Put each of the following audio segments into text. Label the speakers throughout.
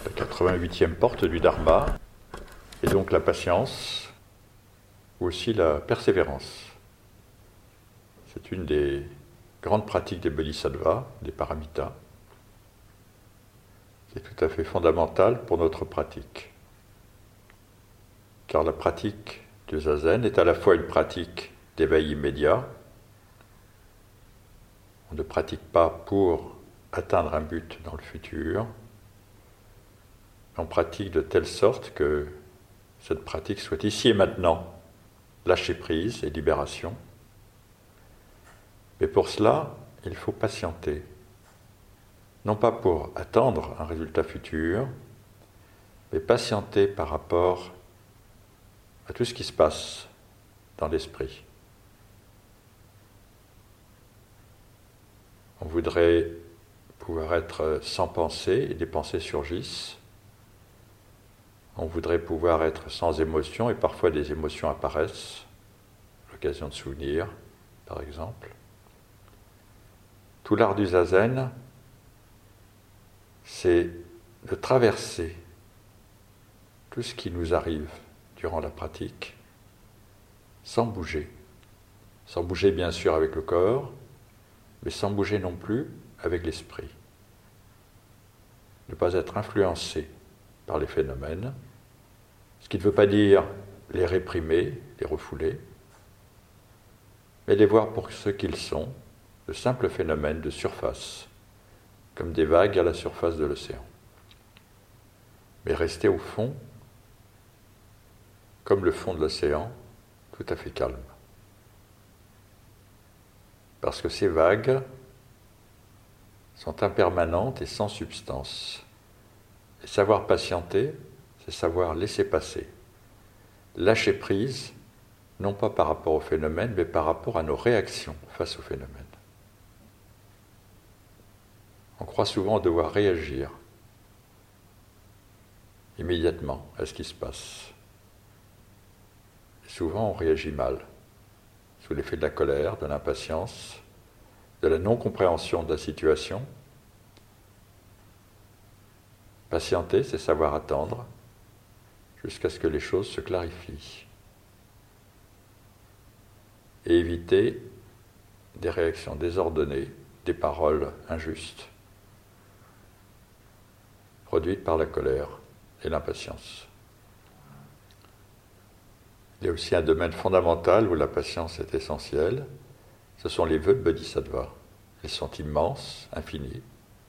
Speaker 1: la 88e porte du Dharma, et donc la patience, ou aussi la persévérance. C'est une des grandes pratiques des bodhisattvas, des paramitas, qui est tout à fait fondamentale pour notre pratique. Car la pratique du zazen est à la fois une pratique d'éveil immédiat. On ne pratique pas pour atteindre un but dans le futur. On pratique de telle sorte que cette pratique soit ici et maintenant lâcher prise et libération. Mais pour cela, il faut patienter. Non pas pour attendre un résultat futur, mais patienter par rapport à tout ce qui se passe dans l'esprit. On voudrait pouvoir être sans pensée et des pensées surgissent. On voudrait pouvoir être sans émotion et parfois des émotions apparaissent, l'occasion de souvenirs, par exemple. Tout l'art du zazen, c'est de traverser tout ce qui nous arrive durant la pratique sans bouger. Sans bouger bien sûr avec le corps, mais sans bouger non plus avec l'esprit. Ne pas être influencé par les phénomènes, ce qui ne veut pas dire les réprimer, les refouler, mais les voir pour ce qu'ils sont, de simples phénomènes de surface, comme des vagues à la surface de l'océan. Mais rester au fond, comme le fond de l'océan, tout à fait calme. Parce que ces vagues sont impermanentes et sans substance. Et savoir patienter, c'est savoir laisser passer. Lâcher prise, non pas par rapport au phénomène, mais par rapport à nos réactions face au phénomène. On croit souvent devoir réagir immédiatement à ce qui se passe. Et souvent, on réagit mal, sous l'effet de la colère, de l'impatience, de la non-compréhension de la situation. Patienter, c'est savoir attendre jusqu'à ce que les choses se clarifient. Et éviter des réactions désordonnées, des paroles injustes, produites par la colère et l'impatience. Il y a aussi un domaine fondamental où la patience est essentielle, ce sont les vœux de Bodhisattva. Ils sont immenses, infinis.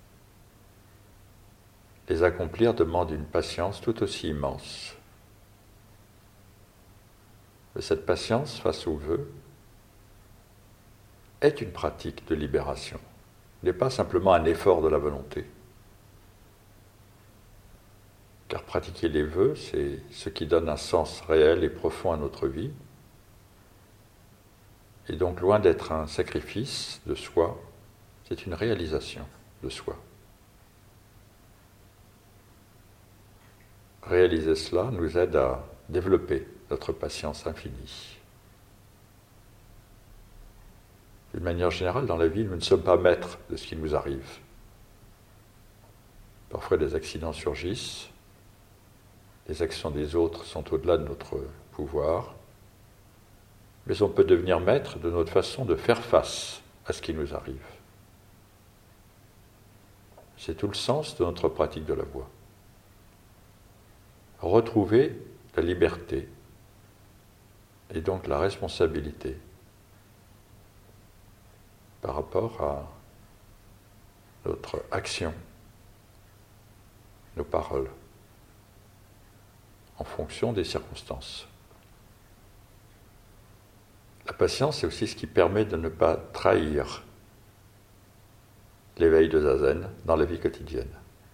Speaker 1: Les accomplir demande une patience tout aussi immense. Mais cette patience face aux vœux est une pratique de libération, n'est pas simplement un effort de la volonté. Car pratiquer les vœux, c'est ce qui donne un sens réel et profond à notre vie. Et donc, loin d'être un sacrifice de soi, c'est une réalisation de soi. Réaliser cela nous aide à développer notre patience infinie. D'une manière générale, dans la vie, nous ne sommes pas maîtres de ce qui nous arrive. Parfois, des accidents surgissent, les actions des autres sont au-delà de notre pouvoir, mais on peut devenir maître de notre façon de faire face à ce qui nous arrive. C'est tout le sens de notre pratique de la voie. Retrouver la liberté et donc la responsabilité par rapport à notre action, nos paroles, en fonction des circonstances. La patience, c'est aussi ce qui permet de ne pas trahir l'éveil de zazen dans la vie quotidienne.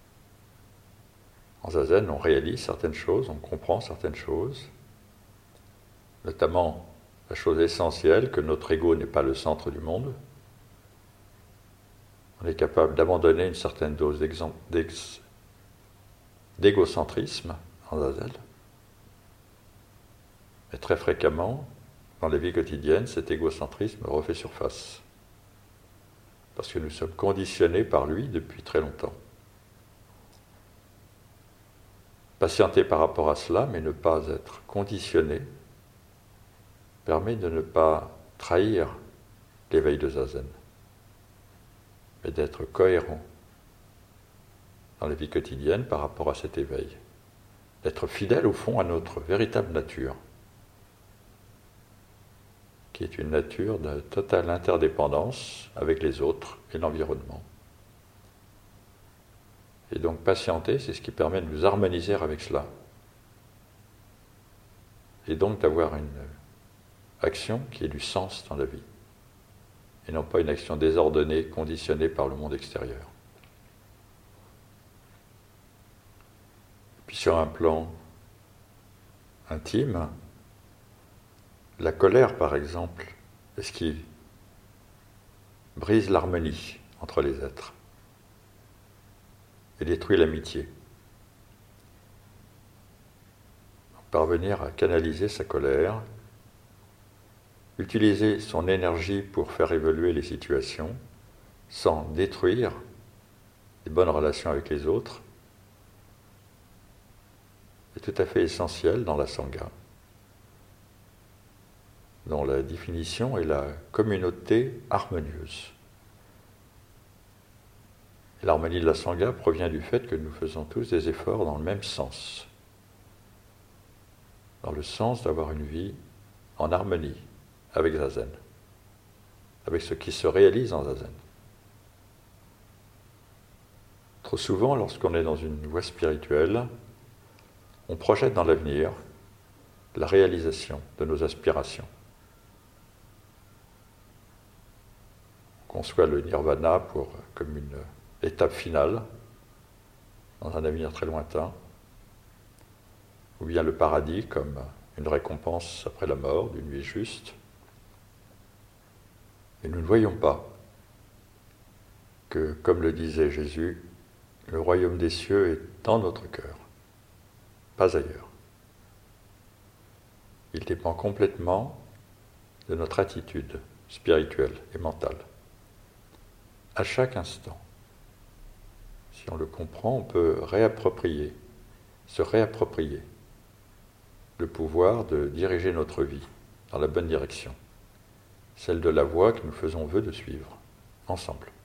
Speaker 1: En zazen, on réalise certaines choses, on comprend certaines choses, notamment la chose essentielle, que notre ego n'est pas le centre du monde. On est capable d'abandonner une certaine dose d'égocentrisme en zazen. Mais très fréquemment, dans la vie quotidienne, cet égocentrisme refait surface. Parce que nous sommes conditionnés par lui depuis très longtemps. Patienter par rapport à cela, mais ne pas être conditionné, permet de ne pas trahir l'éveil de Zazen, mais d'être cohérent dans la vie quotidienne par rapport à cet éveil, d'être fidèle au fond à notre véritable nature, qui est une nature de totale interdépendance avec les autres et l'environnement. Et donc patienter, c'est ce qui permet de nous harmoniser avec cela. Et donc d'avoir une action qui ait du sens dans la vie, et non pas une action désordonnée, conditionnée par le monde extérieur. Puis sur un plan intime, la colère, par exemple, est ce qui brise l'harmonie entre les êtres et détruit l'amitié. Parvenir à canaliser sa colère, utiliser son énergie pour faire évoluer les situations sans détruire les bonnes relations avec les autres, est tout à fait essentiel dans la Sangha, dont la définition est la communauté harmonieuse. Et l'harmonie de la Sangha provient du fait que nous faisons tous des efforts dans le même sens, dans le sens d'avoir une vie en harmonie avec Zazen, avec ce qui se réalise en Zazen. Trop souvent, lorsqu'on est dans une voie spirituelle, on projette dans l'avenir la réalisation de nos aspirations. On conçoit le nirvana comme une étape finale, dans un avenir très lointain, ou bien le paradis comme une récompense après la mort d'une vie juste. Et nous ne voyons pas que, comme le disait Jésus, le royaume des cieux est dans notre cœur, pas ailleurs. Il dépend complètement de notre attitude spirituelle et mentale. À chaque instant, si on le comprend, on peut se réapproprier le pouvoir de diriger notre vie dans la bonne direction, celle de la voie que nous faisons vœu de suivre ensemble.